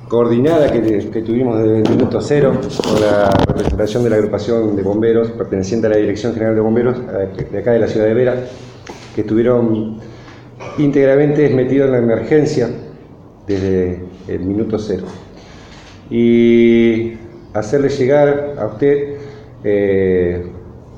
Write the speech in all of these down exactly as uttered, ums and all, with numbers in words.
coordinada que, que tuvimos desde el minuto cero con la representación de la agrupación de bomberos perteneciente a la Dirección General de Bomberos de acá de la ciudad de Vera, que estuvieron íntegramente metidos en la emergencia desde el minuto cero. Y hacerle llegar a usted eh,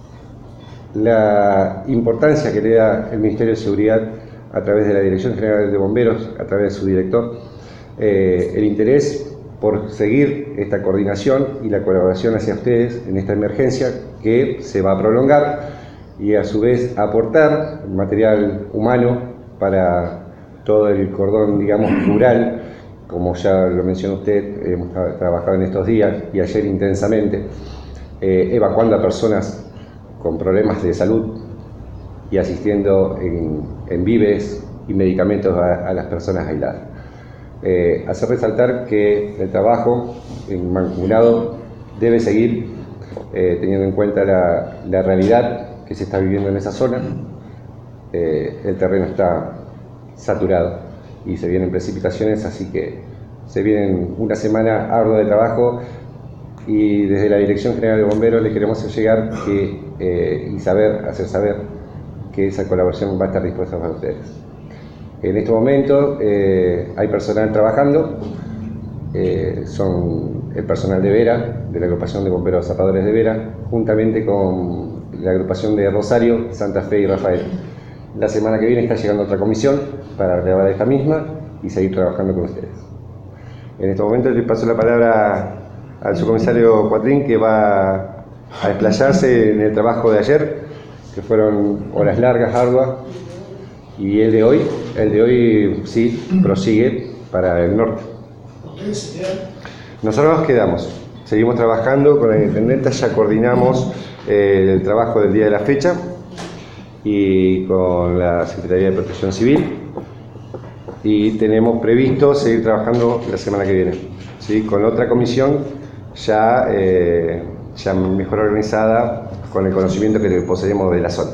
la importancia que le da el Ministerio de Seguridad a través de la Dirección General de Bomberos, a través de su director, eh, el interés por seguir esta coordinación y la colaboración hacia ustedes en esta emergencia que se va a prolongar y a su vez aportar material humano para todo el cordón, digamos, rural, como ya lo mencionó usted, hemos trabajado en estos días y ayer intensamente, eh, evacuando a personas con problemas de salud y asistiendo en, en víveres y medicamentos a, a las personas aisladas. Eh, hacer resaltar que el trabajo en mancomunado debe seguir eh, teniendo en cuenta la, la realidad que se está viviendo en esa zona. Eh, el terreno está saturado y se vienen precipitaciones, así que se viene una semana ardua de trabajo y desde la Dirección General de Bomberos le queremos hacer llegar que, eh, y saber, hacer saber que esa colaboración va a estar dispuesta para ustedes. En este momento eh, hay personal trabajando, eh, son el personal de Vera, de la agrupación de bomberos zapadores de Vera, juntamente con la agrupación de Rosario, Santa Fe y Rafael. La semana que viene está llegando otra comisión para relevar esta misma y seguir trabajando con ustedes. En este momento le paso la palabra al subcomisario Cuatrín, que va a desplayarse en el trabajo de ayer, que fueron horas largas, arduas, y el de hoy, el de hoy sí prosigue para el norte. Nosotros nos quedamos, seguimos trabajando con la intendenta, ya coordinamos eh, el trabajo del día de la fecha y con la Secretaría de Protección Civil y tenemos previsto seguir trabajando la semana que viene, ¿sí? Con otra comisión ya, eh, ya mejor organizada con el conocimiento que poseemos de la zona.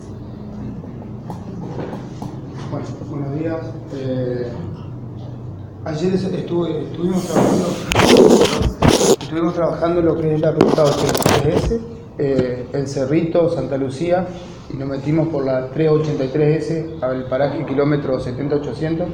Bueno, buenos días. Eh, ayer estuve, estuvimos trabajando estuvimos trabajando lo que es la ruta ochenta y tres ese, eh, el Cerrito, Santa Lucía, y nos metimos por la trescientos ochenta y tres ese al paraje kilómetro setenta ochocientos.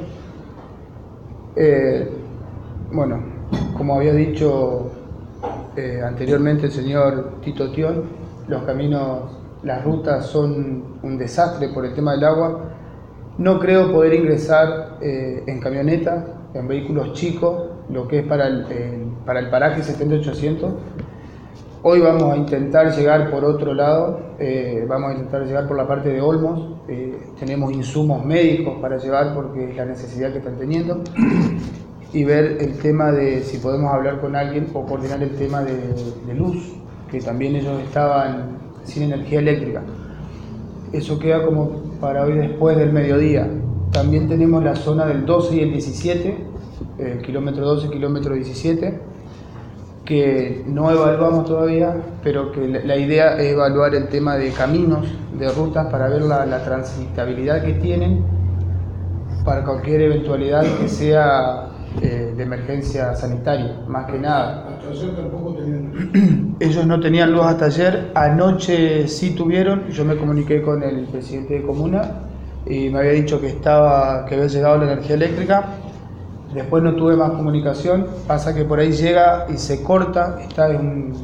Eh, bueno, como había dicho eh, anteriormente el señor Tito Tión, los caminos, las rutas son un desastre por el tema del agua. No creo poder ingresar eh, en camioneta, en vehículos chicos, lo que es para el, eh, para el paraje setenta ochocientos. Hoy vamos a intentar llegar por otro lado, eh, vamos a intentar llegar por la parte de Olmos. Eh, tenemos insumos médicos para llevar porque es la necesidad que están teniendo. Y ver el tema de si podemos hablar con alguien o coordinar el tema de, de luz, que también ellos estaban sin energía eléctrica. Eso queda como para hoy después del mediodía. También tenemos la zona del doce y el diecisiete, el kilómetro doce, kilómetro diecisiete, que no evaluamos todavía, pero que la idea es evaluar el tema de caminos, de rutas, para ver la, la transitabilidad que tienen para cualquier eventualidad que sea eh, de emergencia sanitaria, más que nada. Hasta ayer tampoco tenían. Ellos no tenían luz hasta ayer, anoche sí tuvieron. Yo me comuniqué con el presidente de comuna y me había dicho que estaba, que había llegado la energía eléctrica. Después no tuve más comunicación, pasa que por ahí llega y se corta, está en un...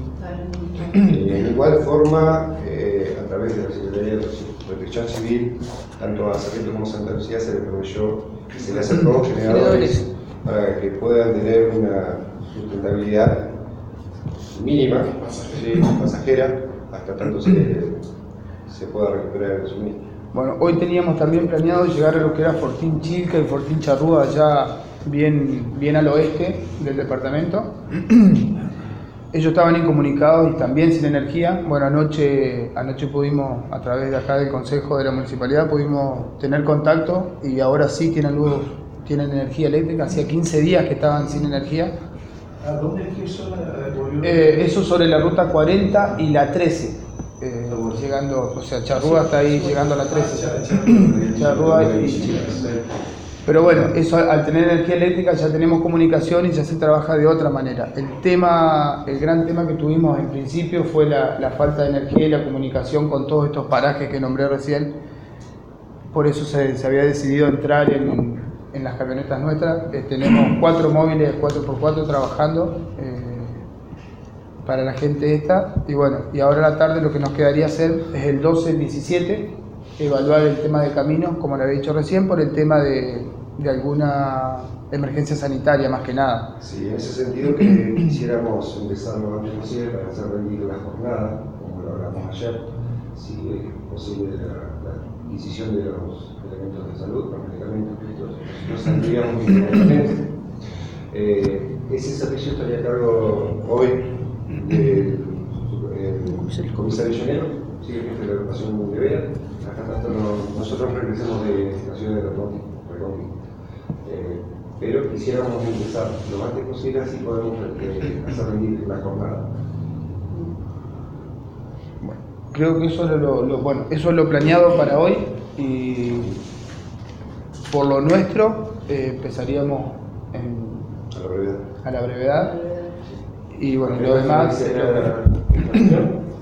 De igual forma, eh, a través de la Secretaría de Protección Civil, tanto a Cerrito como a Santa Lucía se les proveyó, se les acercó generadores para que puedan tener una sustentabilidad mínima, ¿sí? Pasajera, hasta tanto se, se pueda recuperar el suministro. Bueno, hoy teníamos también planeado llegar a lo que era Fortín Chilca y Fortín Charrúa, allá bien, bien al oeste del departamento. Ellos estaban incomunicados y también sin energía. Bueno, anoche, anoche pudimos, a través de acá del Consejo de la Municipalidad, pudimos tener contacto y ahora sí tienen luz, tienen energía eléctrica. Hacía quince días que estaban sin energía. ¿A dónde es que eso? Eh, eso sobre la ruta cuarenta y la trece. Eh, llegando, o sea, Charrúa está ahí llegando a la trece. Charrúa y Pero bueno, eso al tener energía eléctrica ya tenemos comunicación y ya se trabaja de otra manera. El tema, el gran tema que tuvimos en principio fue la, la falta de energía y la comunicación con todos estos parajes que nombré recién. Por eso se, se había decidido entrar en, en las camionetas nuestras. Eh, tenemos cuatro móviles cuatro por cuatro trabajando eh, para la gente esta. Y bueno, y ahora a la tarde lo que nos quedaría hacer es el doce, el diecisiete, evaluar el tema de caminos, como le había dicho recién, por el tema de, de alguna emergencia sanitaria más que nada. Sí, en ese sentido que quisiéramos empezar lo antes posible para hacer rendir la jornada, como lo hablamos ayer, si es posible la, la adquisición de los elementos de salud, los medicamentos que estos nos saldríamos inmediatamente. Eh, ese servicio estaría a cargo hoy del de, comisario Llanero, sí, el jefe de la agrupación de Vera. Acá tanto no, nosotros regresamos de la ciudad de Reconqui, eh, pero quisiéramos empezar lo antes posible, así podemos eh, hacer rendir la jornada. Bueno, creo que eso es lo, lo, bueno, eso es lo planeado para hoy y por lo nuestro eh, empezaríamos en, a la brevedad. A la brevedad. Y bueno, lo demás. Era,